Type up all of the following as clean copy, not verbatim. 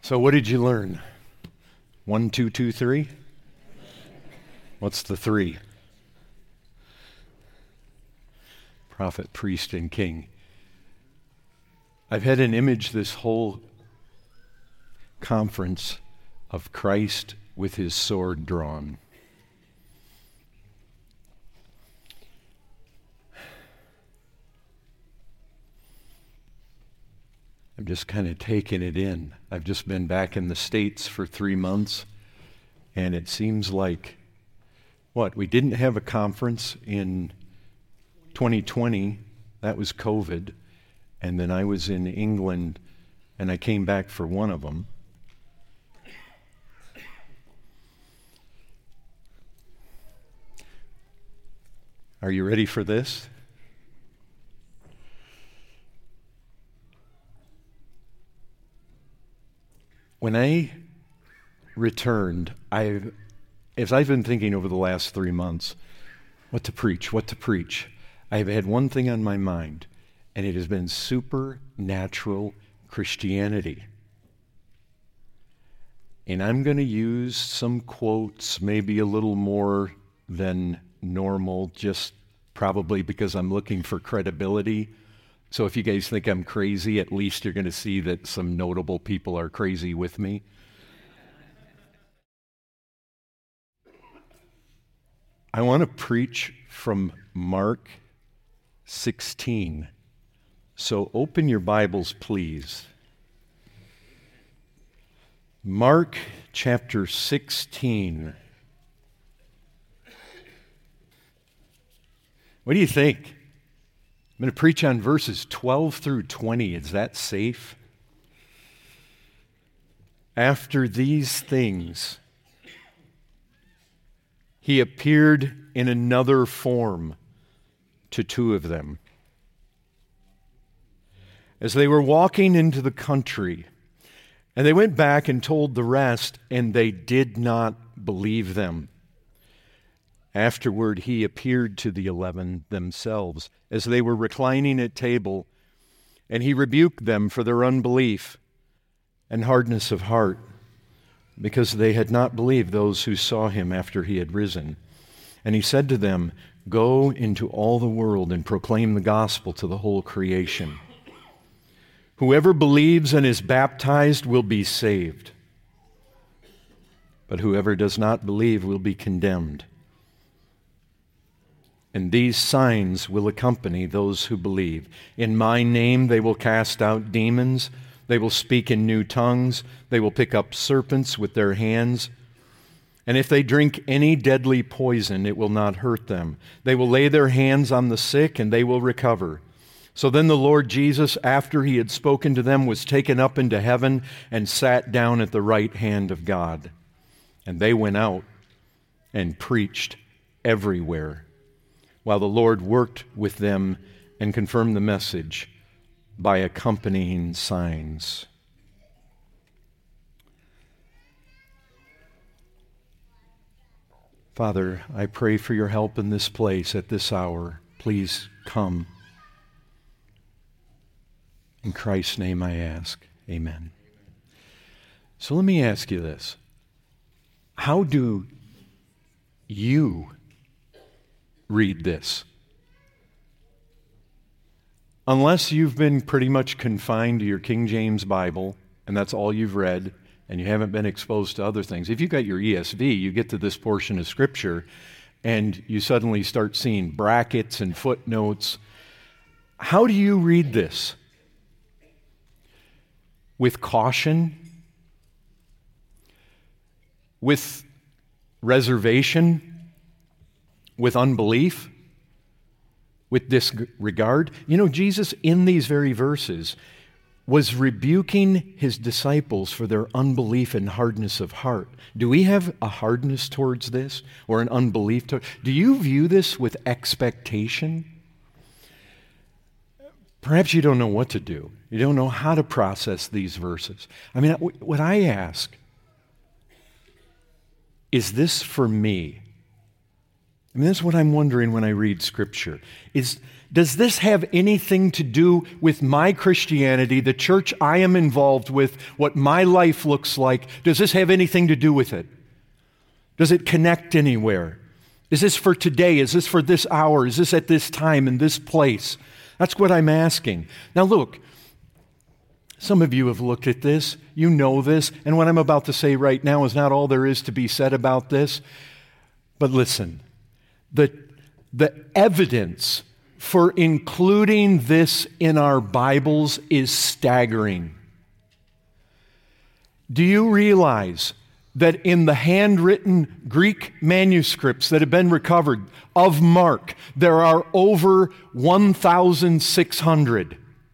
So what did you learn? 1, 2, 2, 3? What's the 3? Prophet, priest, and king. I've had an image this whole conference of Christ with his sword drawn. I'm just kind of taking it in. I've just been back in the States for 3 months, and it seems like, we didn't have a conference in 2020, that was COVID, and then I was in England, and I came back for one of them. Are you ready for this? When I returned, as I've been thinking over the last 3 months, what to preach, I've had one thing on my mind, and it has been supernatural Christianity. And I'm going to use some quotes, maybe a little more than normal, just probably because I'm looking for credibility. So if you guys think I'm crazy, at least you're going to see that some notable people are crazy with me. I want to preach from Mark 16. So open your Bibles, please. Mark chapter 16. What do you think? I'm going to preach on verses 12 through 20. Is that safe? After these things, he appeared in another form to 2 of them. As they were walking into the country, and they went back and told the rest, and they did not believe them. Afterward, he appeared to the 11 themselves as they were reclining at table, and he rebuked them for their unbelief and hardness of heart, because they had not believed those who saw him after he had risen. And he said to them, "Go into all the world and proclaim the gospel to the whole creation. Whoever believes and is baptized will be saved, but whoever does not believe will be condemned. And these signs will accompany those who believe. In my name they will cast out demons. They will speak in new tongues. They will pick up serpents with their hands. And if they drink any deadly poison, it will not hurt them. They will lay their hands on the sick, and they will recover." So then the Lord Jesus, after he had spoken to them, was taken up into heaven and sat down at the right hand of God. And they went out and preached everywhere, while the Lord worked with them and confirmed the message by accompanying signs. Father, I pray for your help in this place at this hour. Please come. In Christ's name I ask, amen. So let me ask you this. How do you read this? Unless you've been pretty much confined to your King James Bible, and that's all you've read, and you haven't been exposed to other things. If you've got your ESV, you get to this portion of Scripture, and you suddenly start seeing brackets and footnotes. How do you read this? With caution? With reservation? With unbelief? With disregard? You know, Jesus, in these very verses, was rebuking his disciples for their unbelief and hardness of heart. Do we have a hardness towards this, or an unbelief? Do you view this with expectation? Perhaps you don't know what to do. You don't know how to process these verses. I mean, what I ask, is this for me? I mean, that's what I'm wondering when I read Scripture. Does this have anything to do with my Christianity, the church I am involved with, what my life looks like? Does this have anything to do with it? Does it connect anywhere? Is this for today? Is this for this hour? Is this at this time, in this place? That's what I'm asking. Now look, some of you have looked at this, you know this, and what I'm about to say right now is not all there is to be said about this. But listen, the evidence for including this in our Bibles is staggering. Do you realize that in the handwritten Greek manuscripts that have been recovered of Mark, there are over 1,600?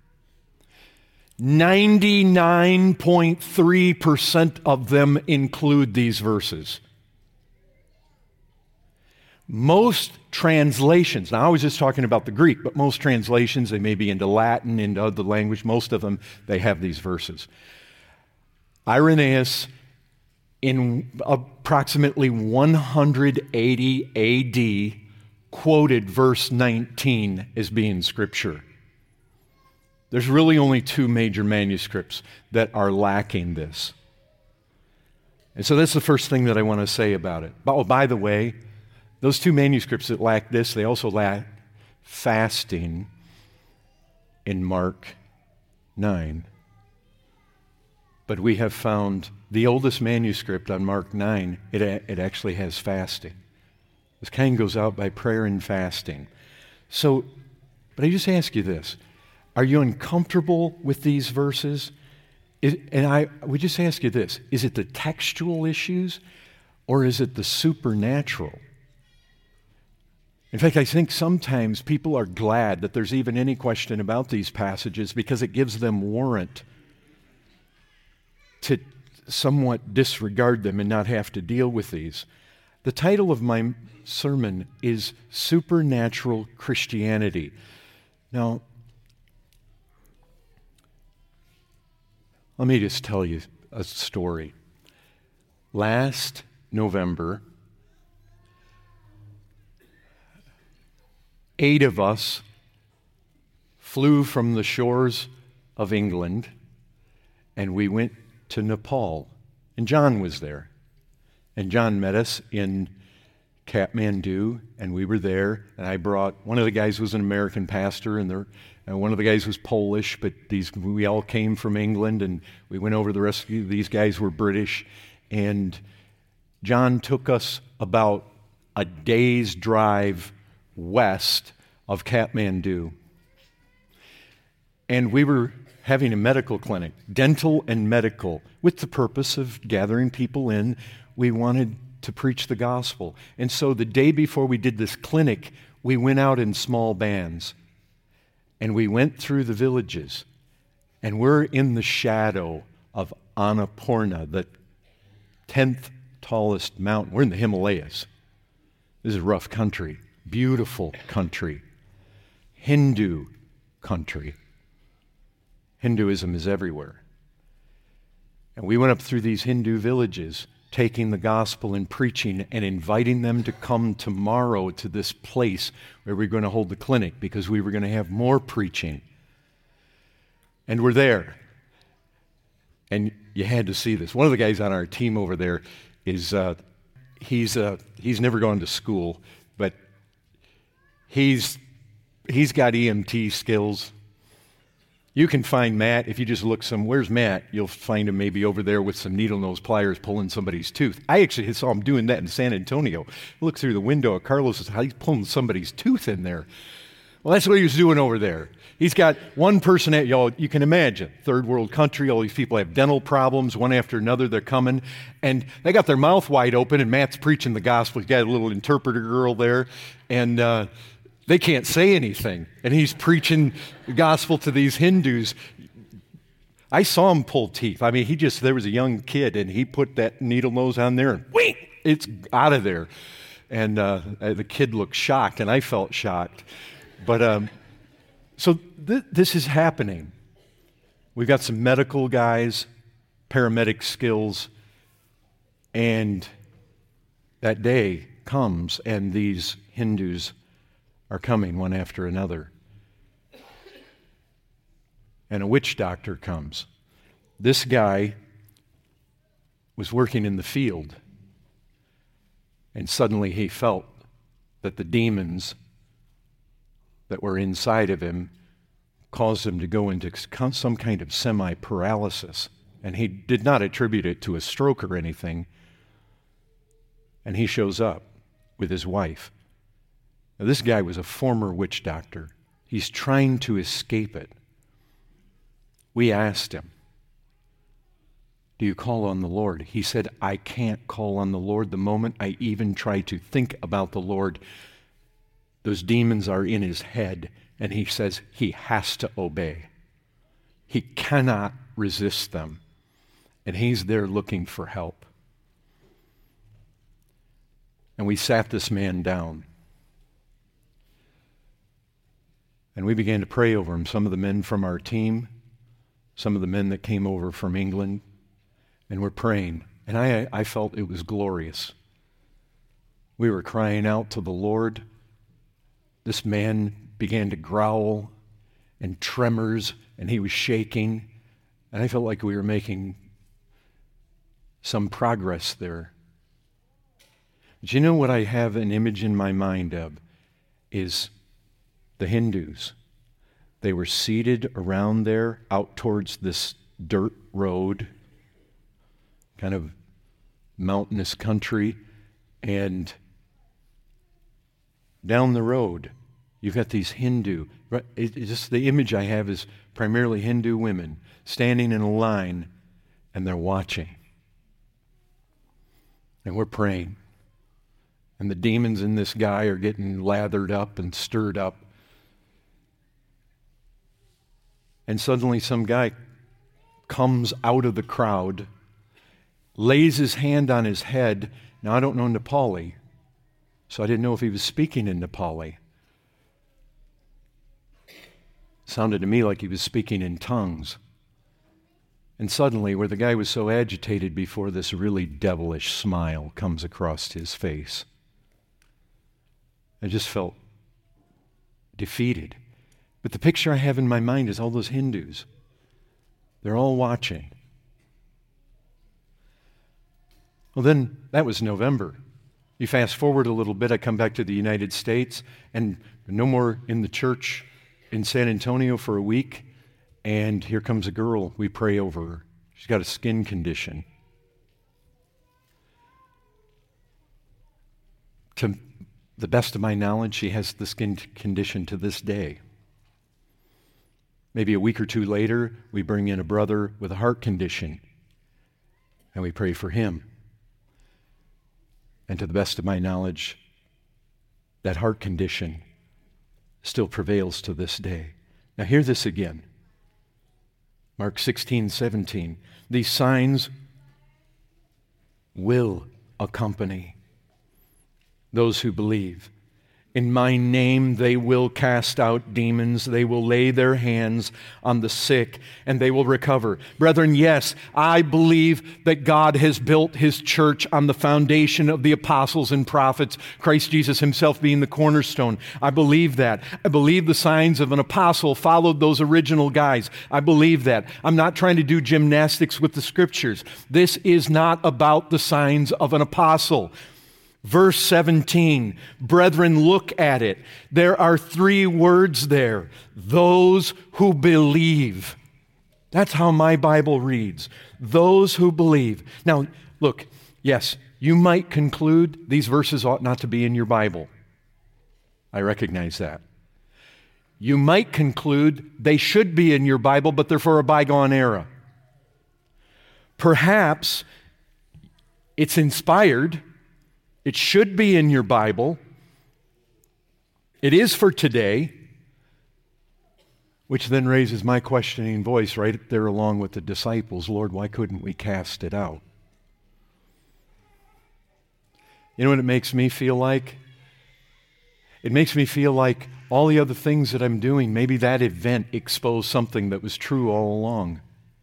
99.3% of them include these verses. Most translations, now I was just talking about the Greek, but most translations, they may be into Latin, into other language, most of them, they have these verses. Irenaeus, in approximately 180 AD, quoted verse 19 as being Scripture. There's really only two major manuscripts that are lacking this. And so that's the first thing that I want to say about it. Oh, by the way, those two manuscripts that lack this, they also lack fasting in Mark 9. But we have found the oldest manuscript on Mark 9, it actually has fasting. This kind goes out by prayer and fasting. So, but I just ask you this. Are you uncomfortable with these verses? We just ask you this. Is it the textual issues or is it the supernatural? In fact, I think sometimes people are glad that there's even any question about these passages because it gives them warrant to somewhat disregard them and not have to deal with these. The title of my sermon is Supernatural Christianity. Now, let me just tell you a story. Last November, 8 of us flew from the shores of England and we went to Nepal. And John was there. And John met us in Kathmandu, and we were there. And I brought, one of the guys was an American pastor, and one of the guys was Polish, but we all came from England, and we went over the rescue. These guys were British. And John took us about a day's drive west of Kathmandu. And we were having a medical clinic, dental and medical, with the purpose of gathering people in. We wanted to preach the gospel. And so the day before we did this clinic, we went out in small bands. And we went through the villages. And we're in the shadow of Annapurna, the 10th tallest mountain. We're in the Himalayas. This is rough country, beautiful country, Hindu country. Hinduism is everywhere. And we went up through these Hindu villages, taking the gospel and preaching and inviting them to come tomorrow to this place where we're going to hold the clinic because we were going to have more preaching. And we're there. And you had to see this. One of the guys on our team over there is, he's never gone to school, but he's got EMT skills. You can find Matt, if you just look where's Matt? You'll find him maybe over there with some needle nose pliers pulling somebody's tooth. I actually saw him doing that in San Antonio. Look through the window at Carlos's house, he's pulling somebody's tooth in there. Well, that's what he was doing over there. He's got one person you can imagine, third world country, all these people have dental problems, one after another, they're coming, and they got their mouth wide open, and Matt's preaching the gospel. He's got a little interpreter girl there, and they can't say anything. And he's preaching the gospel to these Hindus. I saw him pull teeth. I mean, there was a young kid, and he put that needle nose on there, and whee, it's out of there. And the kid looked shocked, and I felt shocked. But so this is happening. We've got some medical guys, paramedic skills, and that day comes, and these Hindus are coming one after another. and a witch doctor comes. This guy was working in the field, and suddenly he felt that the demons that were inside of him caused him to go into some kind of semi-paralysis. And he did not attribute it to a stroke or anything. And he shows up with his wife. Now, this guy was a former witch doctor. He's trying to escape it. We asked him, "Do you call on the Lord?" He said, "I can't call on the Lord. The moment I even try to think about the Lord, those demons are in his head." And he says he has to obey. He cannot resist them. And he's there looking for help. And we sat this man down. And we began to pray over him. Some of the men from our team, some of the men that came over from England, and we're praying. And I felt it was glorious. We were crying out to the Lord. This man began to growl and tremors, and he was shaking. And I felt like we were making some progress there. But you know what I have an image in my mind of is the Hindus. They were seated around there out towards this dirt road, kind of mountainous country, and down the road you've got these Hindu, just the image I have is primarily Hindu women standing in a line, and they're watching. And we're praying. And the demons in this guy are getting lathered up and stirred up. And suddenly some guy comes out of the crowd, lays his hand on his head. Now, I don't know Nepali, so I didn't know if he was speaking in Nepali. Sounded to me like he was speaking in tongues. And suddenly, where the guy was so agitated before, this really devilish smile comes across his face. I just felt defeated. But the picture I have in my mind is all those Hindus. They're all watching. Well, then, that was November. You fast forward a little bit, I come back to the United States, and no more in the church in San Antonio for a week, and here comes a girl. We pray over her. She's got a skin condition. To the best of my knowledge, she has the skin condition to this day. Maybe a week or two later, we bring in a brother with a heart condition, and we pray for him. And to the best of my knowledge, that heart condition still prevails to this day. Now hear this again. Mark 16:17. These signs will accompany those who believe. In my name they will cast out demons. They will lay their hands on the sick and they will recover. Brethren, yes, I believe that God has built His church on the foundation of the apostles and prophets, Christ Jesus Himself being the cornerstone. I believe that. I believe the signs of an apostle followed those original guys. I believe that. I'm not trying to do gymnastics with the Scriptures. This is not about the signs of an apostle. Verse 17, brethren, look at it. There are 3 words there. Those who believe. That's how my Bible reads. Those who believe. Now, look, yes, you might conclude these verses ought not to be in your Bible. I recognize that. You might conclude they should be in your Bible, but they're for a bygone era. Perhaps it's inspired. It should be in your Bible. It is for today, which then raises my questioning voice right there along with the disciples. Lord, why couldn't we cast it out? You know what it makes me feel like? It makes me feel like all the other things that I'm doing, maybe that event exposed something that was true all along.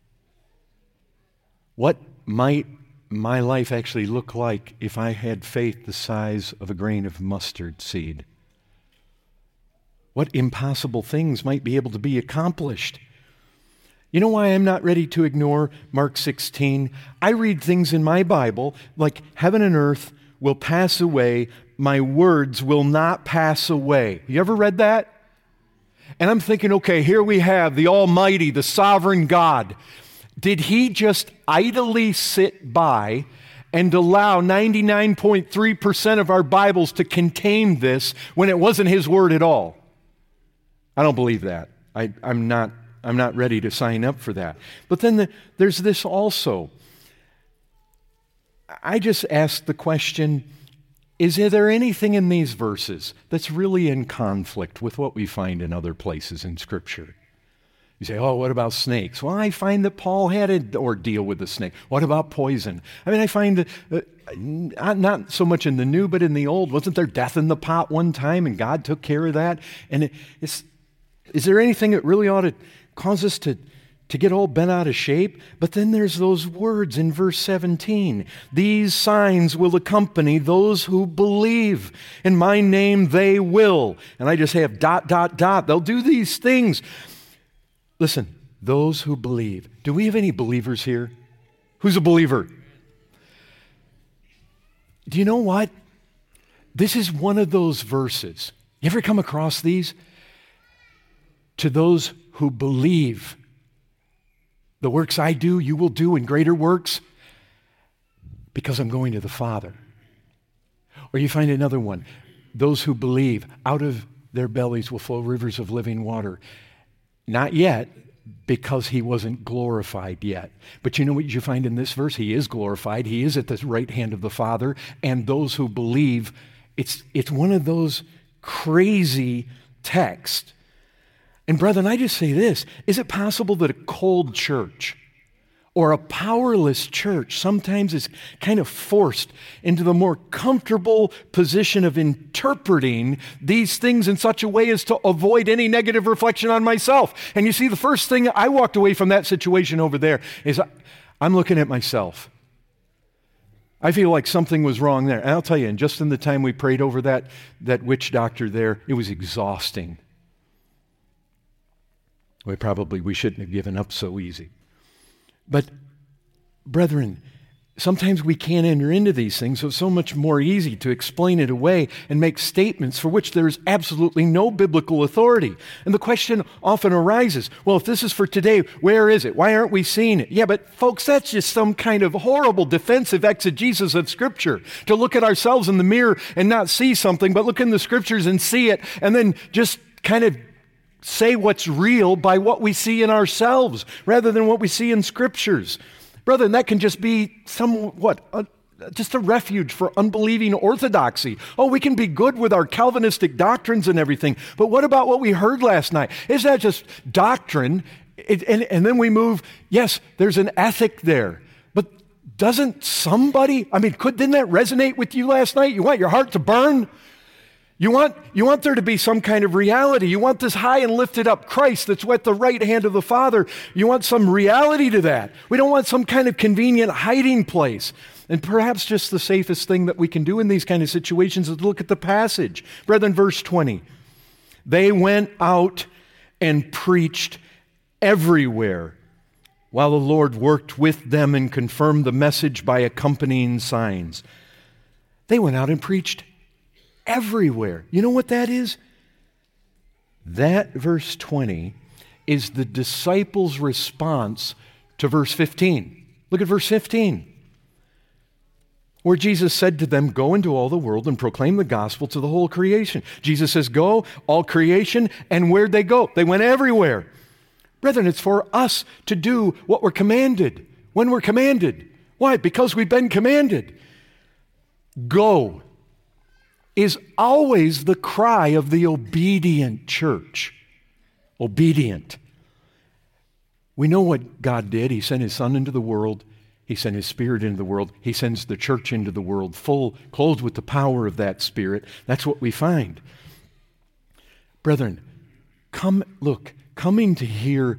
What might my life actually look like if I had faith the size of a grain of mustard seed? What impossible things might be able to be accomplished? You know why I'm not ready to ignore Mark 16? I read things in my Bible like heaven and earth will pass away, my words will not pass away. You ever read that? And I'm thinking, okay, here we have the Almighty, the sovereign God. Did he just idly sit by and allow 99.3% of our Bibles to contain this when it wasn't his word at all? I don't believe that. I'm not ready to sign up for that. But then there's this also. I just ask the question, is there anything in these verses that's really in conflict with what we find in other places in Scripture? You say, oh, what about snakes? Well, I find that Paul had an ordeal with the snake. What about poison? I mean, I find not so much in the New, but in the Old. Wasn't there death in the pot one time, and God took care of that? And is there anything that really ought to cause us to get all bent out of shape? But then there's those words in verse 17. These signs will accompany those who believe. In my name they will. And I just have ... They'll do these things. Listen, those who believe. Do we have any believers here? Who's a believer? Do you know what? This is one of those verses. You ever come across these? To those who believe. The works I do, you will do, and greater works, because I'm going to the Father. Or you find another one. Those who believe, out of their bellies will flow rivers of living water. Not yet, because he wasn't glorified yet. But you know what you find in this verse? He is glorified. He is at the right hand of the Father. And those who believe, it's one of those crazy texts. And brethren, I just say this, is it possible that a cold church or a powerless church sometimes is kind of forced into the more comfortable position of interpreting these things in such a way as to avoid any negative reflection on myself? And you see, the first thing I walked away from that situation over there is I'm looking at myself. I feel like something was wrong there. And I'll tell you, and just in the time we prayed over that witch doctor there, it was exhausting. We shouldn't have given up so easy. But, brethren, sometimes we can't enter into these things, so it's so much more easy to explain it away and make statements for which there is absolutely no biblical authority. And the question often arises, well, if this is for today, where is it? Why aren't we seeing it? Yeah, but folks, that's just some kind of horrible defensive exegesis of Scripture, to look at ourselves in the mirror and not see something, but look in the Scriptures and see it, and then just kind of say what's real by what we see in ourselves rather than what we see in Scriptures. Brother, that can just be just a refuge for unbelieving orthodoxy. Oh, we can be good with our Calvinistic doctrines and everything, but what about what we heard last night? Is that just doctrine? And then we move, yes, there's an ethic there, but didn't that resonate with you last night? You want your heart to burn? You want there to be some kind of reality. You want this high and lifted up Christ that's at the right hand of the Father. You want some reality to that. We don't want some kind of convenient hiding place. And perhaps just the safest thing that we can do in these kind of situations is look at the passage. Brethren, verse 20. They went out and preached everywhere while the Lord worked with them and confirmed the message by accompanying signs. They went out and preached everywhere. You know what that is? That verse 20 is the disciples' response to verse 15. Look at verse 15, where Jesus said to them, go into all the world and proclaim the gospel to the whole creation. Jesus says, go, all creation, and where'd they go? They went everywhere. Brethren, it's for us to do what we're commanded, when we're commanded. Why? Because we've been commanded. Go is always the cry of the obedient church. Obedient. We know what God did. He sent His Son into the world. He sent His Spirit into the world. He sends the church into the world, clothed with the power of that Spirit. That's what we find. Brethren, coming to hear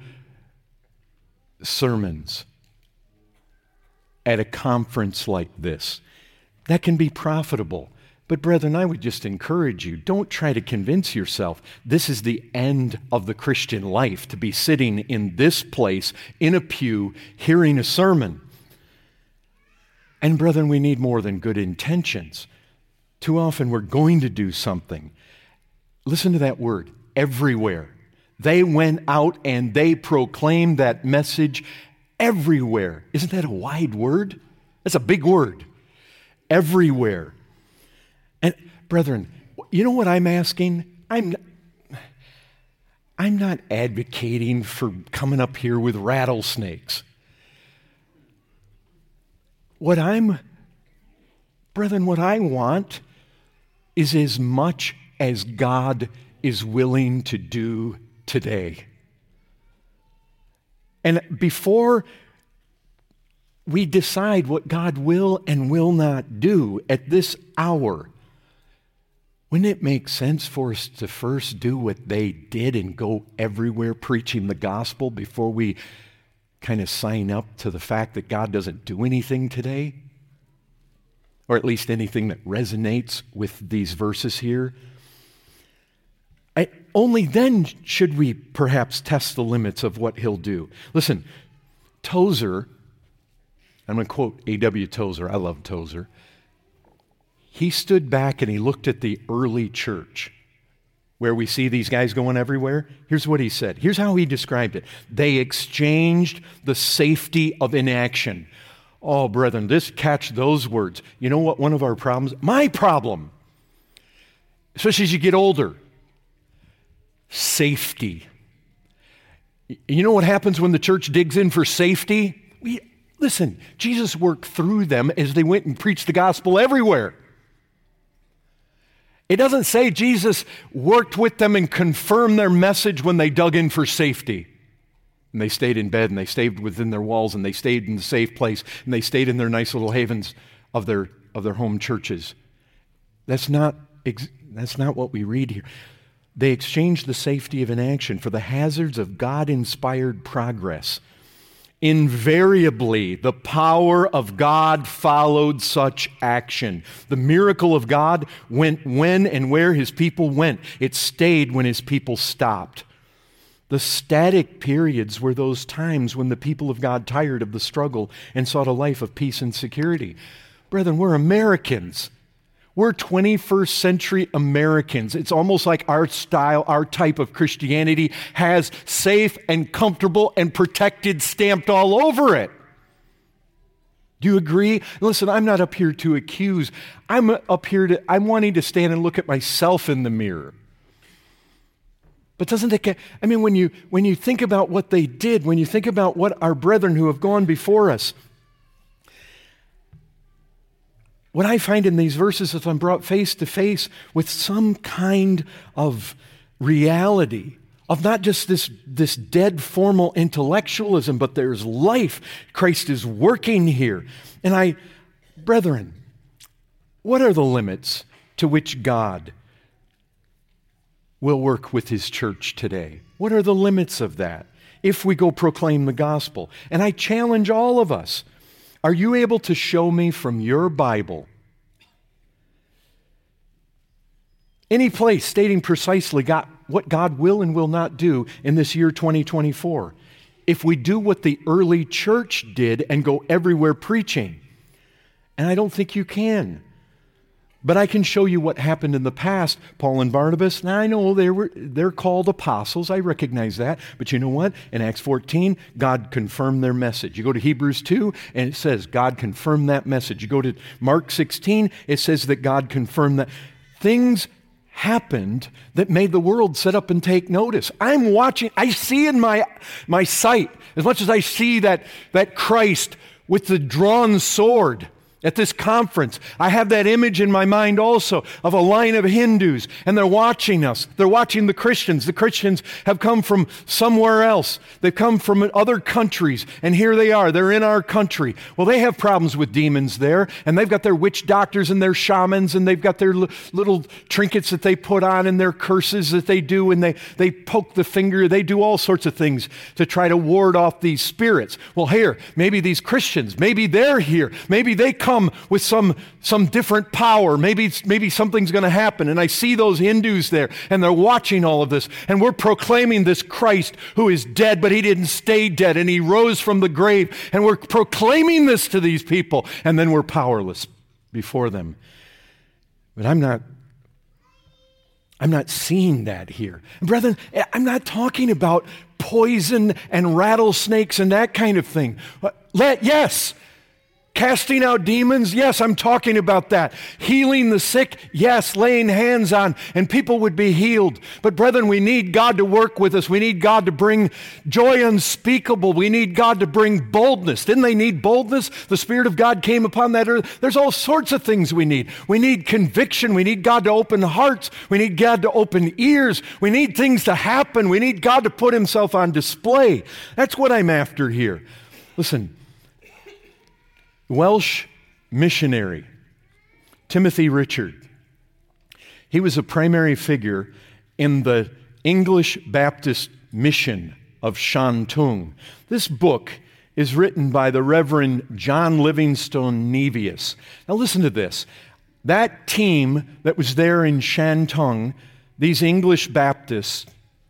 sermons at a conference like this, that can be profitable. But brethren, I would just encourage you, don't try to convince yourself this is the end of the Christian life, to be sitting in this place, in a pew, hearing a sermon. And brethren, we need more than good intentions. Too often we're going to do something. Listen to that word, everywhere. They went out and they proclaimed that message everywhere. Isn't that a wide word? That's a big word. Everywhere. And brethren, you know what I'm asking? I'm not advocating for coming up here with rattlesnakes. What I want is as much as God is willing to do today. And before we decide what God will and will not do at this hour, wouldn't it make sense for us to first do what they did and go everywhere preaching the gospel before we kind of sign up to the fact that God doesn't do anything today? Or at least anything that resonates with these verses here. Only then should we perhaps test the limits of what he'll do. Listen, Tozer, I'm going to quote A.W. Tozer. I love Tozer. He stood back and he looked at the early church, where we see these guys going everywhere. Here's what he said. Here's how he described it. They exchanged the safety of inaction. Oh, brethren, catch those words. You know what one of our problems? My problem, especially as you get older, safety. You know what happens when the church digs in for safety? Listen, Jesus worked through them as they went and preached the gospel everywhere. It doesn't say Jesus worked with them and confirmed their message when they dug in for safety. And they stayed in bed and they stayed within their walls and they stayed in the safe place and they stayed in their nice little havens of their home churches. That's not what we read here. They exchanged the safety of inaction for the hazards of God-inspired progress. Invariably, the power of God followed such action. The miracle of God went when and where his people went. It stayed when his people stopped. The static periods were those times when the people of God tired of the struggle and sought a life of peace and security. Brethren, we're Americans. We're 21st century Americans. It's almost like our style, our type of Christianity has safe and comfortable and protected stamped all over it. Do you agree? Listen, I'm not up here to accuse. I'm wanting to stand and look at myself in the mirror. But doesn't it get, when you think about what they did, when you think about what our brethren who have gone before us, what I find in these verses is I'm brought face to face with some kind of reality of not just this dead formal intellectualism, but there's life. Christ is working here. And brethren, what are the limits to which God will work with his church today? What are the limits of that if we go proclaim the gospel? And I challenge all of us. Are you able to show me from your Bible any place stating precisely what God will and will not do in this year 2024? If we do what the early church did and go everywhere preaching. And I don't think you can. But I can show you what happened in the past. Paul and Barnabas, now I know they're called apostles. I recognize that. But you know what? In Acts 14, God confirmed their message. You go to Hebrews 2, and it says God confirmed that message. You go to Mark 16, it says that God confirmed that. Things happened that made the world sit up and take notice. I'm watching, I see in my sight, as much as I see that Christ with the drawn sword at this conference, I have that image in my mind also of a line of Hindus, and they're watching us. They're watching the Christians. The Christians have come from somewhere else. They've come from other countries, and here they are. They're in our country. Well, they have problems with demons there, and they've got their witch doctors and their shamans, and they've got their little trinkets that they put on and their curses that they do, and they poke the finger. They do all sorts of things to try to ward off these spirits. Well, here, maybe these Christians, maybe they're here. Maybe they come come with some different power. Maybe something's going to happen. And I see those Hindus there, and they're watching all of this. And we're proclaiming this Christ who is dead, but he didn't stay dead, and he rose from the grave. And we're proclaiming this to these people, and then we're powerless before them. But I'm not seeing that here. Brethren, I'm not talking about poison and rattlesnakes and that kind of thing. Yes. Casting out demons, yes, I'm talking about that. Healing the sick, yes, laying hands on, and people would be healed. But brethren, we need God to work with us. We need God to bring joy unspeakable. We need God to bring boldness. Didn't they need boldness? The Spirit of God came upon that earth. There's all sorts of things we need. We need conviction. We need God to open hearts. We need God to open ears. We need things to happen. We need God to put himself on display. That's what I'm after here. Listen. Welsh missionary Timothy Richard. He was a primary figure in the English Baptist mission of Shantung. This book is written by the Reverend John Livingstone Nevius. Now listen to this. That team that was there in Shantung, these English Baptists,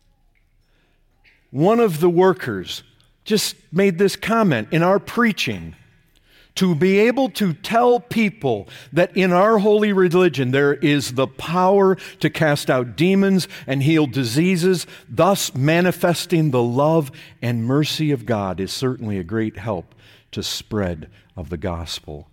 one of the workers just made this comment in our preaching. To be able to tell people that in our holy religion there is the power to cast out demons and heal diseases, thus manifesting the love and mercy of God, is certainly a great help to spread of the gospel.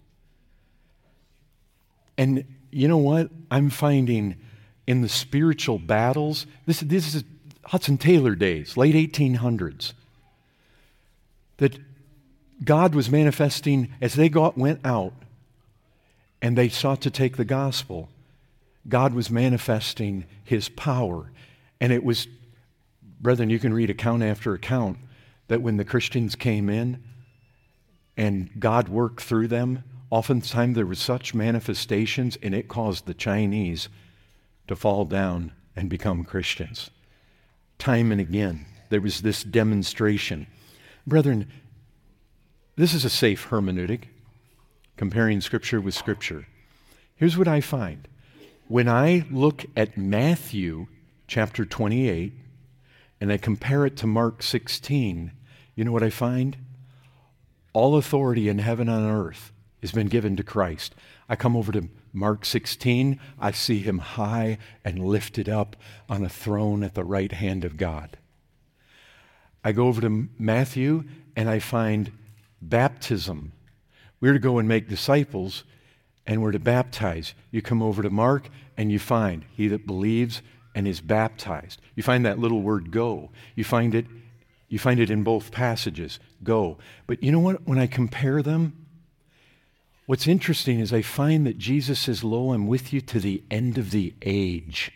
And you know what? I'm finding in the spiritual battles, this is Hudson Taylor days, late 1800s, that God was manifesting as they went out and they sought to take the gospel. God was manifesting his power. And it was, brethren, you can read account after account that when the Christians came in and God worked through them, oftentimes there were such manifestations and it caused the Chinese to fall down and become Christians. Time and again, there was this demonstration. Brethren, this is a safe hermeneutic, comparing Scripture with Scripture. Here's what I find. When I look at Matthew chapter 28 and I compare it to Mark 16, you know what I find? All authority in heaven and on earth has been given to Christ. I come over to Mark 16, I see him high and lifted up on a throne at the right hand of God. I go over to Matthew and I find baptism. We're to go and make disciples, and we're to baptize. You come over to Mark, and you find he that believes and is baptized. You find that little word "go." You find it in both passages. Go. But you know what? When I compare them, what's interesting is I find that Jesus says, "Lo, I'm with you to the end of the age."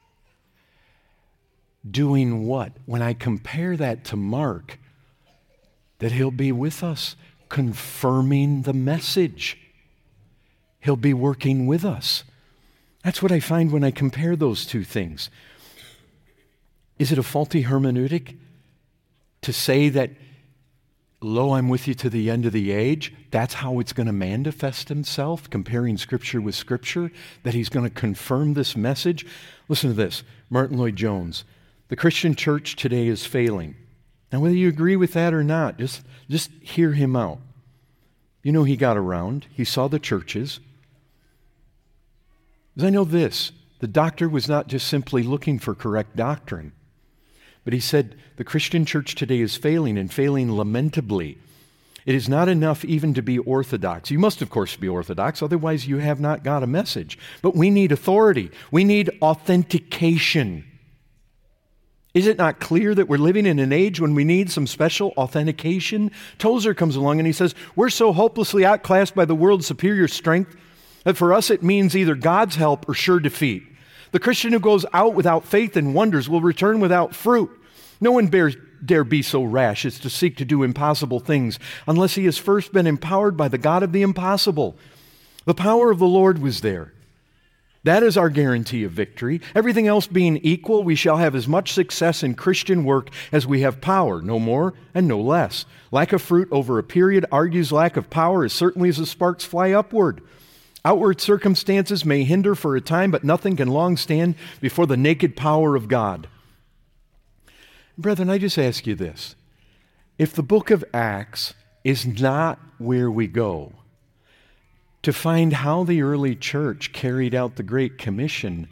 Doing what? When I compare that to Mark, that he'll be with us, confirming the message. He'll be working with us. That's what I find when I compare those two things. Is it a faulty hermeneutic to say that, "Lo, I'm with you to the end of the age"? That's how it's going to manifest himself, comparing Scripture with Scripture, that he's going to confirm this message? Listen to this. Martin Lloyd-Jones. The Christian church today is failing. Now, whether you agree with that or not, just hear him out. You know, he got around. He saw the churches. Because I know this, the doctor was not just simply looking for correct doctrine, but he said the Christian church today is failing and failing lamentably. It is not enough even to be orthodox. You must, of course, be orthodox, otherwise you have not got a message. But we need authority. We need authentication. Is it not clear that we're living in an age when we need some special authentication? Tozer comes along and he says, we're so hopelessly outclassed by the world's superior strength that for us it means either God's help or sure defeat. The Christian who goes out without faith and wonders will return without fruit. No one dare be so rash as to seek to do impossible things unless he has first been empowered by the God of the impossible. The power of the Lord was there. That is our guarantee of victory. Everything else being equal, we shall have as much success in Christian work as we have power, no more and no less. Lack of fruit over a period argues lack of power as certainly as the sparks fly upward. Outward circumstances may hinder for a time, but nothing can long stand before the naked power of God. Brethren, I just ask you this. If the book of Acts is not where we go to find how the early church carried out the Great Commission,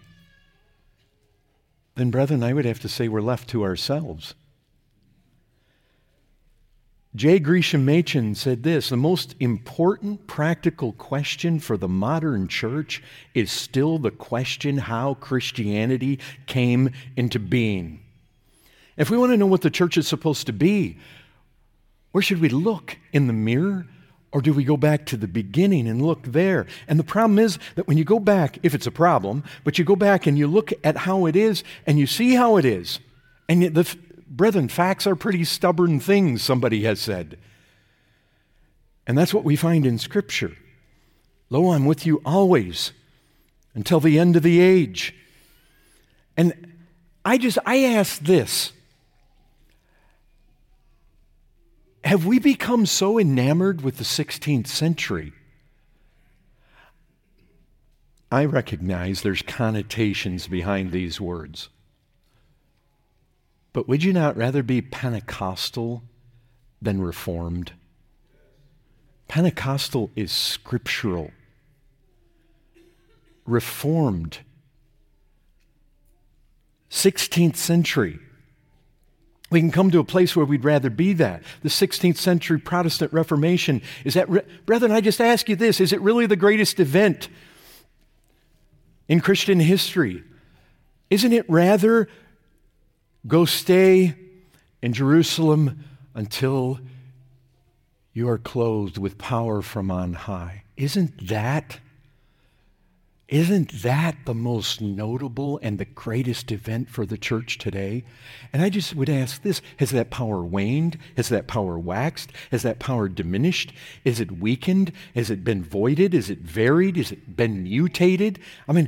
then, brethren, I would have to say we're left to ourselves. J. Gresham Machen said this: the most important practical question for the modern church is still the question how Christianity came into being. If we want to know what the church is supposed to be, where should we look? In the mirror? Or do we go back to the beginning and look there? And the problem is that when you go back, if it's a problem, but you go back and you look at how it is and you see how it is, and brethren, facts are pretty stubborn things, somebody has said. And that's what we find in Scripture. Lo, I'm with you always until the end of the age. And I ask this. Have we become so enamored with the 16th century? I recognize there's connotations behind these words. But would you not rather be Pentecostal than Reformed? Pentecostal is scriptural. Reformed, 16th century. We can come to a place where we'd rather be that. The 16th century Protestant Reformation, is that, brethren, I just ask you this, is it really the greatest event in Christian history? Isn't it rather go stay in Jerusalem until you are clothed with power from on high? Isn't that the most notable and the greatest event for the church today? And I just would ask this, has that power waned? Has that power waxed? Has that power diminished? Is it weakened? Has it been voided? Is it varied? Has it been mutated? I mean,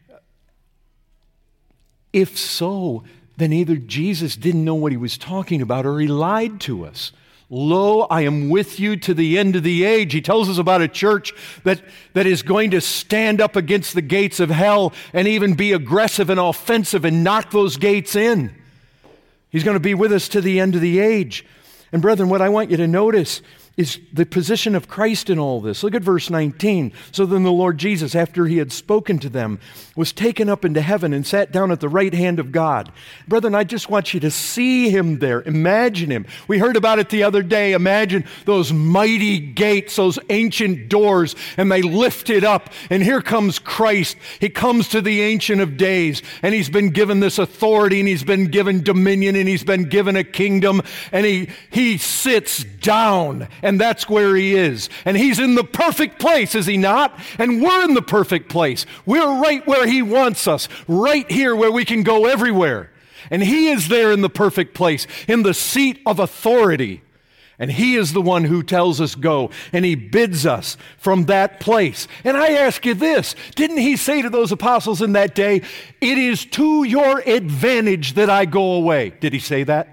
if so, then either Jesus didn't know what he was talking about or he lied to us. Lo, I am with you to the end of the age. He tells us about a church that is going to stand up against the gates of hell and even be aggressive and offensive and knock those gates in. He's going to be with us to the end of the age. And brethren, what I want you to notice is the position of Christ in all this. Look at verse 19. So then the Lord Jesus, after he had spoken to them, was taken up into heaven and sat down at the right hand of God. Brethren, I just want you to see him there. Imagine him. We heard about it the other day. Imagine those mighty gates, those ancient doors, and they lift it up. And here comes Christ. He comes to the Ancient of Days, and he's been given this authority, and he's been given dominion, and he's been given a kingdom, and he sits down. And that's where he is. And he's in the perfect place, is he not? And we're in the perfect place. We're right where he wants us, right here where we can go everywhere. And he is there in the perfect place, in the seat of authority. And he is the one who tells us go, and he bids us from that place. And I ask you this, didn't he say to those apostles in that day, it is to your advantage that I go away? Did he say that?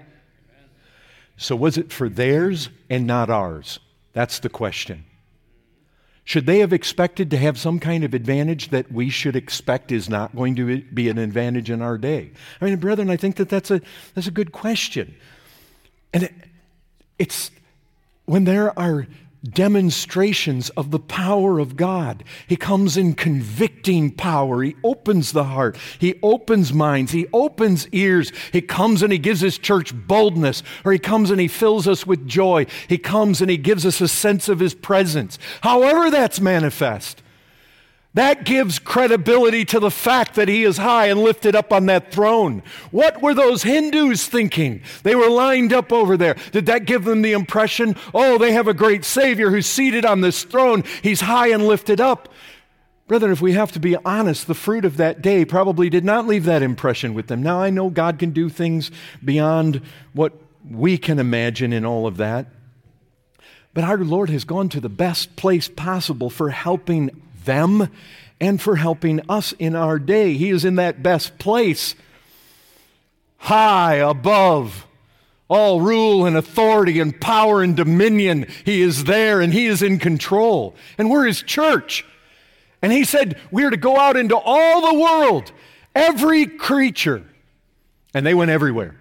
So was it for theirs and not ours? That's the question. Should they have expected to have some kind of advantage that we should expect is not going to be an advantage in our day? I mean, brethren, I think that's a good question. And it's when there are demonstrations of the power of God. He comes in convicting power. He opens the heart. He opens minds. He opens ears. He comes and he gives his church boldness, or he comes and he fills us with joy. He comes and he gives us a sense of his presence. However that's manifest, that gives credibility to the fact that he is high and lifted up on that throne. What were those Hindus thinking? They were lined up over there. Did that give them the impression, oh, they have a great Savior who's seated on this throne. He's high and lifted up. Brethren, if we have to be honest, the fruit of that day probably did not leave that impression with them. Now, I know God can do things beyond what we can imagine in all of that. But our Lord has gone to the best place possible for helping them and for helping us in our day. He is in that best place, high above all rule and authority and power and dominion. He is there and He is in control. And we're His church. And He said we are to go out into all the world, every creature. And they went everywhere.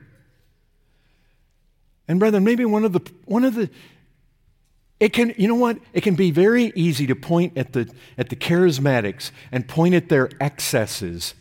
And brethren, maybe one of the it can, you know what? It can be very easy to point at the charismatics and point at their excesses.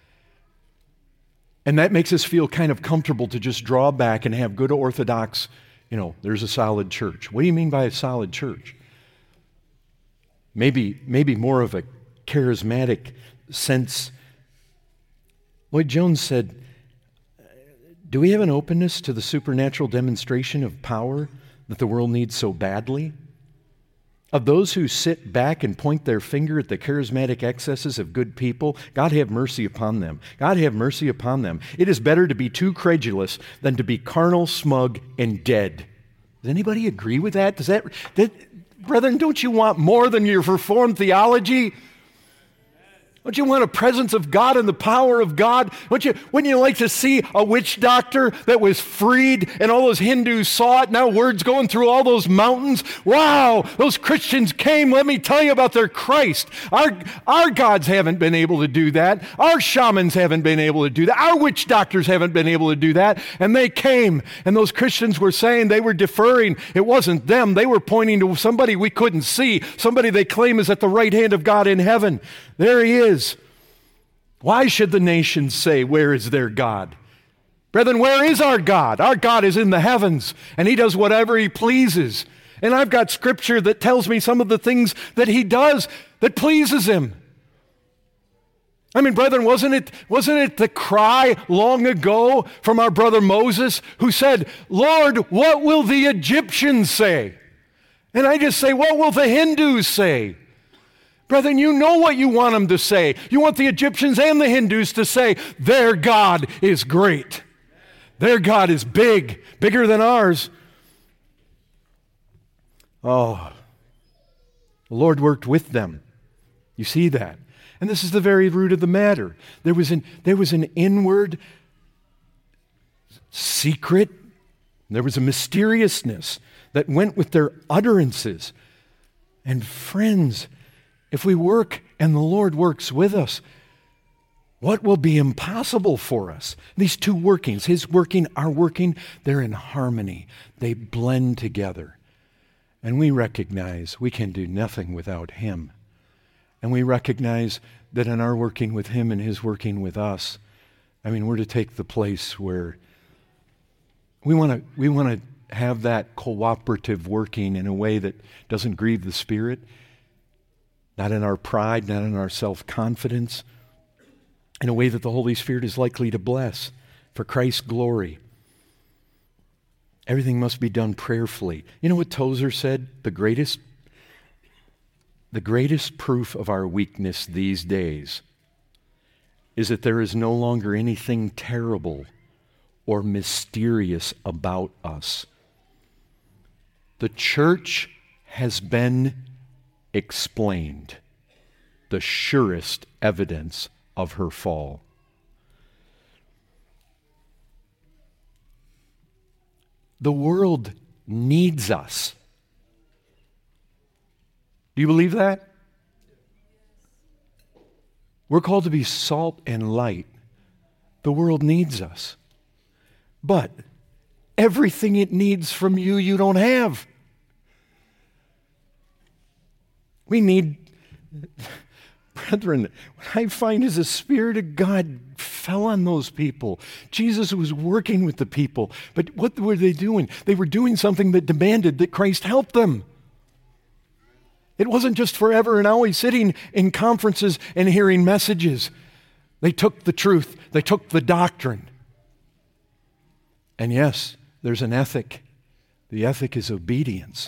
And that makes us feel kind of comfortable to just draw back and have good orthodox, there's a solid church. What do you mean by a solid church? Maybe more of a charismatic sense. Lloyd Jones said, do we have an openness to the supernatural demonstration of power that the world needs so badly? Of those who sit back and point their finger at the charismatic excesses of good people, God have mercy upon them. God have mercy upon them. It is better to be too credulous than to be carnal, smug, and dead. Does anybody agree with that? Brethren, don't you want more than your Reformed theology? Don't you want a presence of God and the power of God? Wouldn't you like to see a witch doctor that was freed and all those Hindus saw it? Now word's going through all those mountains. Wow, those Christians came. Let me tell you about their Christ. Our gods haven't been able to do that. Our shamans haven't been able to do that. Our witch doctors haven't been able to do that. And they came, and those Christians were saying they were deferring. It wasn't them. They were pointing to somebody we couldn't see, somebody they claim is at the right hand of God in heaven. There He is. Why should the nations say, where is their God? Brethren, where is our God? Our God is in the heavens, and He does whatever He pleases. And I've got scripture that tells me some of the things that He does that pleases Him. I mean, brethren, wasn't it the cry long ago from our brother Moses who said, Lord, what will the Egyptians say? And I just say, what will the Hindus say? Brethren, you know what you want them to say. You want the Egyptians and the Hindus to say, their God is great. Their God is big, bigger than ours. Oh, the Lord worked with them. You see that? And this is the very root of the matter. There was an inward secret, there was a mysteriousness that went with their utterances. And friends, if we work and the Lord works with us, what will be impossible for us? These two workings, His working, our working, they're in harmony. They blend together. And we recognize we can do nothing without Him. And we recognize that in our working with Him and His working with us, we're to take the place where we want to have that cooperative working in a way that doesn't grieve the Spirit. Not in our pride, not in our self-confidence, in a way that the Holy Spirit is likely to bless for Christ's glory. Everything must be done prayerfully. You know what Tozer said? The greatest proof of our weakness these days is that there is no longer anything terrible or mysterious about us. The church has been explained, the surest evidence of her fall. The world needs us. Do you believe that? We're called to be salt and light. The world needs us. But everything it needs from you, you don't have. We need, brethren, what I find is the Spirit of God fell on those people. Jesus was working with the people, but what were they doing? They were doing something that demanded that Christ help them. It wasn't just forever and always sitting in conferences and hearing messages. They took the truth. They took the doctrine. And yes, there's an ethic. The ethic is obedience.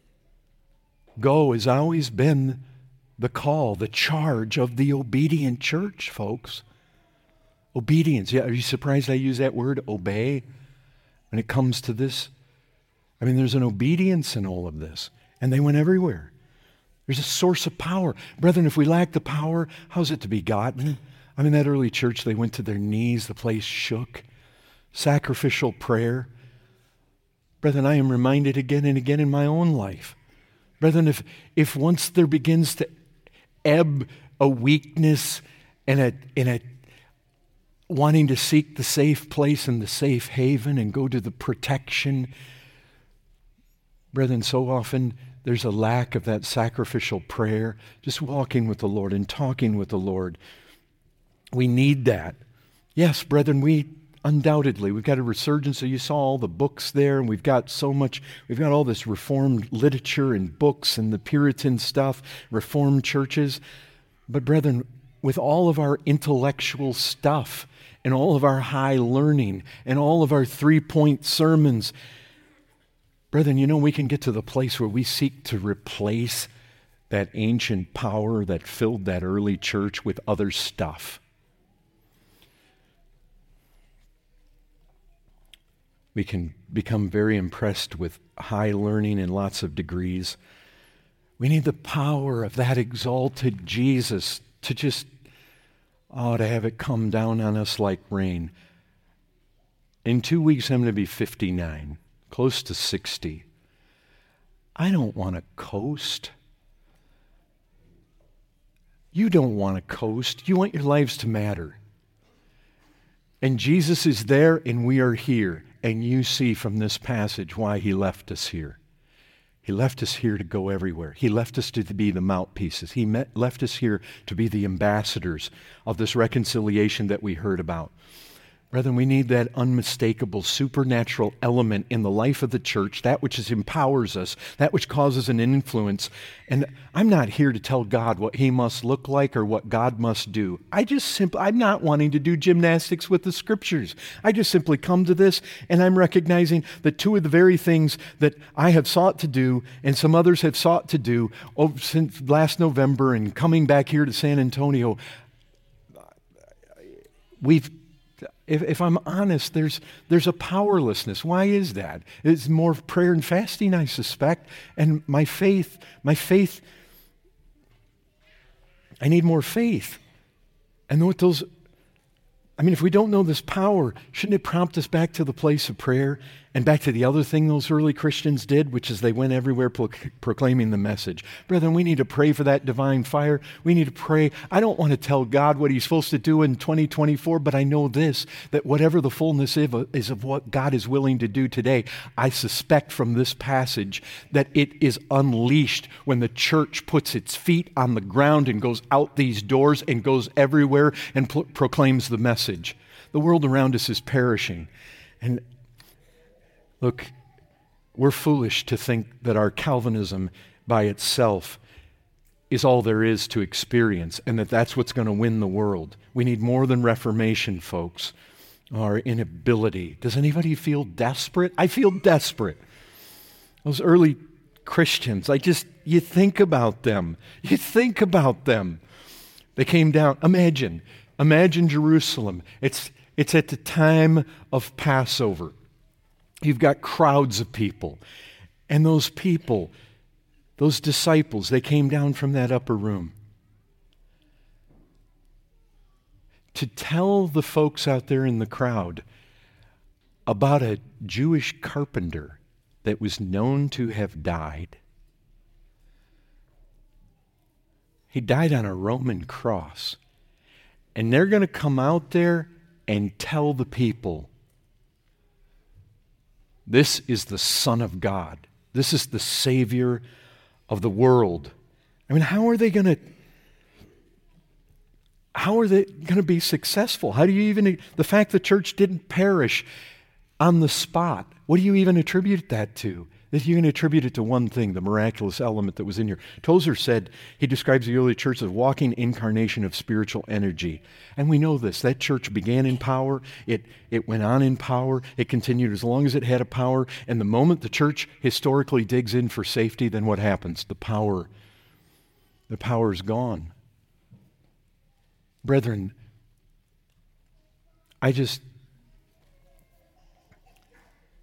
Go has always been the call, the charge of the obedient church, folks. Obedience. Yeah, are you surprised I use that word, obey, when it comes to this? There's an obedience in all of this. And they went everywhere. There's a source of power. Brethren, if we lack the power, how's it to be gotten? I mean, that early church, they went to their knees, the place shook. Sacrificial prayer. Brethren, I am reminded again and again in my own life. Brethren, if once there begins to ebb a weakness and a wanting to seek the safe place and the safe haven and go to the protection, brethren, so often there's a lack of that sacrificial prayer, just walking with the Lord and talking with the Lord. We need that. Yes, brethren, undoubtedly, we've got a resurgence. So you saw all the books there, and we've got all this Reformed literature and books and the Puritan stuff, Reformed churches. But brethren, with all of our intellectual stuff and all of our high learning and all of our 3-point sermons, brethren, we can get to the place where we seek to replace that ancient power that filled that early church with other stuff. We can become very impressed with high learning and lots of degrees. We need the power of that exalted Jesus to to have it come down on us like rain. In 2 weeks, I'm going to be 59, close to 60. I don't want to coast. You don't want to coast. You want your lives to matter. And Jesus is there and we are here. And you see from this passage why he left us here. He left us here to go everywhere. He left us to be the mouthpieces. He left us here to be the ambassadors of this reconciliation that we heard about. Brethren, we need that unmistakable supernatural element in the life of the church, that which empowers us, that which causes an influence. And I'm not here to tell God what he must look like or what God must do. I'm not wanting to do gymnastics with the scriptures. I just simply come to this and I'm recognizing that two of the very things that I have sought to do and some others have sought to do since last November and coming back here to San Antonio, If I'm honest, there's a powerlessness. Why is that? It's more prayer and fasting, I suspect. And my faith, I need more faith. And if we don't know this power, shouldn't it prompt us back to the place of prayer and back to the other thing those early Christians did, which is they went everywhere proclaiming the message? Brethren, we need to pray for that divine fire. We need to pray. I don't want to tell God what he's supposed to do in 2024, but I know this, that whatever the fullness is of what God is willing to do today, I suspect from this passage that it is unleashed when the church puts its feet on the ground and goes out these doors and goes everywhere and proclaims the message. The world around us is perishing. And look, we're foolish to think that our Calvinism by itself is all there is to experience and that that's what's going to win the world. We need more than Reformation, folks. Our inability. Does anybody feel desperate? I feel desperate. Those early Christians, you think about them. You think about them. They came down. Imagine Jerusalem. It's at the time of Passover. You've got crowds of people. And those people, those disciples, they came down from that upper room to tell the folks out there in the crowd about a Jewish carpenter that was known to have died. He died on a Roman cross. And they're going to come out there and tell the people, this is the Son of God. This is the Savior of the world. I mean, how are they going to be successful? The fact the church didn't perish on the spot, what do you even attribute that to? That you can attribute it to one thing, the miraculous element that was in here. Tozer said, he describes the early church as a walking incarnation of spiritual energy. And we know this. That church began in power. It went on in power. It continued as long as it had a power. And the moment the church historically digs in for safety, then what happens? The power is gone. Brethren,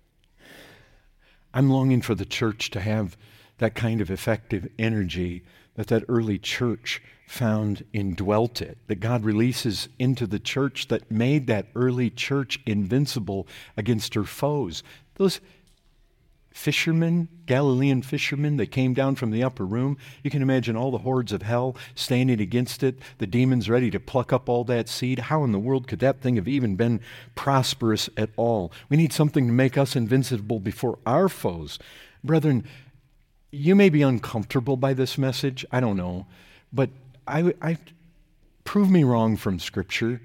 I'm longing for the church to have that kind of effective energy that early church found indwelt it, that God releases into the church that made that early church invincible against her foes. Those fishermen, Galilean fishermen that came down from the upper room, you can imagine all the hordes of hell standing against it, the demons ready to pluck up all that seed. How in the world could that thing have even been prosperous at all? We need something to make us invincible before our foes. Brethren, you may be uncomfortable by this message, I don't know, but I prove me wrong from Scripture.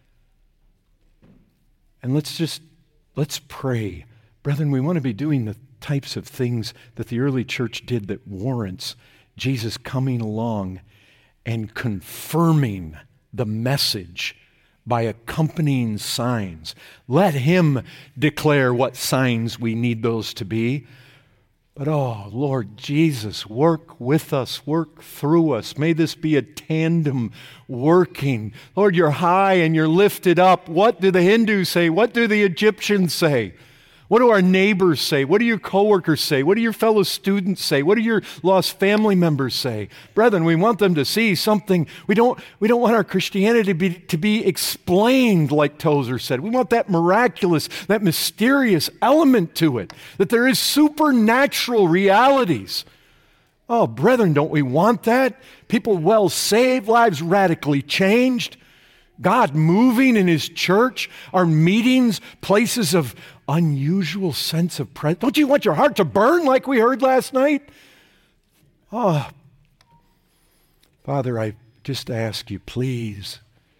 And let's pray. Brethren, we want to be doing the types of things that the early church did that warrants Jesus coming along and confirming the message by accompanying signs. Let him declare what signs we need those to be. But oh, Lord Jesus, work with us, work through us. May this be a tandem working. Lord, you're high and you're lifted up. What do the Hindus say? What do the Egyptians say? What do our neighbors say? What do your coworkers say? What do your fellow students say? What do your lost family members say? Brethren, we want them to see something. We don't want our Christianity to be explained like Tozer said. We want that miraculous, that mysterious element to it, that there is supernatural realities. Oh, brethren, don't we want that? People well saved, lives radically changed. God moving in His church, our meetings, places of unusual sense of presence. Don't you want your heart to burn like we heard last night? Oh, Father, I just ask you, please.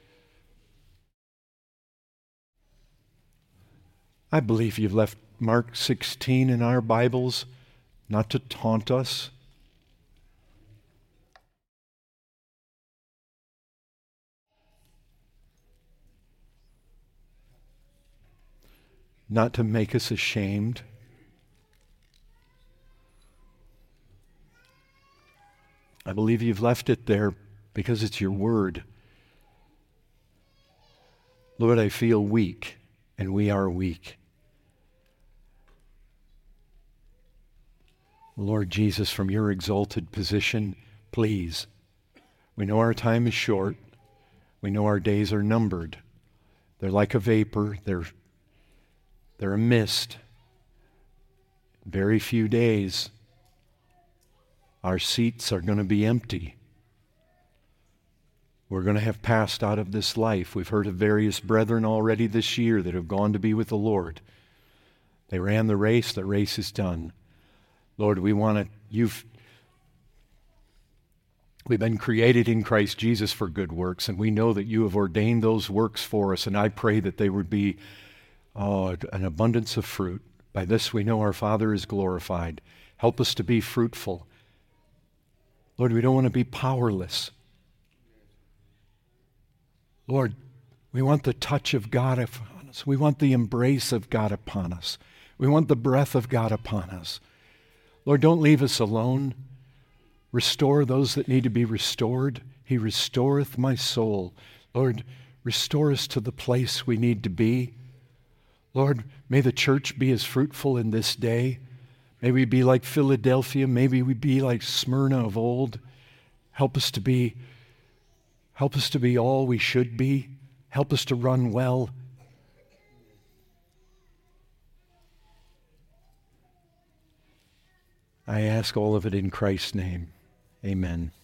I believe you've left Mark 16 in our Bibles not to taunt us, not to make us ashamed. I believe you've left it there because it's your word. Lord, I feel weak, and we are weak. Lord Jesus, from your exalted position, please, we know our time is short. We know our days are numbered. They're like a vapor. They're a mist. Very few days, our seats are going to be empty. We're going to have passed out of this life. We've heard of various brethren already this year that have gone to be with the Lord. They ran the race is done. Lord, we've been created in Christ Jesus for good works, and we know that you have ordained those works for us, and I pray that they would be an abundance of fruit. By this we know our Father is glorified. Help us to be fruitful. Lord, we don't want to be powerless. Lord, we want the touch of God upon us. We want the embrace of God upon us. We want the breath of God upon us. Lord, don't leave us alone. Restore those that need to be restored. He restoreth my soul. Lord, restore us to the place we need to be. Lord, may the church be as fruitful in this day. May we be like Philadelphia. Maybe we be like Smyrna of old. Help us to be all we should be. Help us to run well. I ask all of it in Christ's name. Amen.